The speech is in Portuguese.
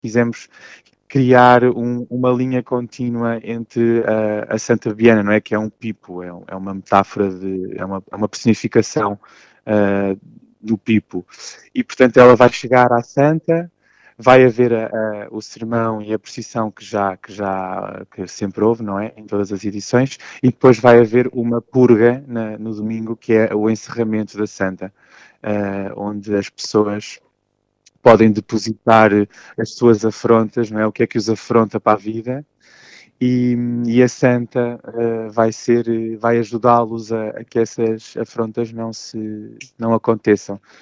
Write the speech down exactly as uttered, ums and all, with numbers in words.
quisemos criar um, uma linha contínua entre a, a Santa Viana, não é? Que é um pipo, é, um, é uma metáfora, de, é, uma, é uma personificação uh, do pipo. E, portanto, ela vai chegar à Santa, vai haver a, a, o sermão e a procissão que já, que já que sempre houve, não é? Em todas as edições, e depois vai haver uma purga na, no domingo, que é o encerramento da Santa, uh, onde as pessoas podem depositar as suas afrontas, não é? O que é que os afronta para a vida, e, e a Santa uh, vai ser, vai ajudá-los a, a que essas afrontas não se, não aconteçam.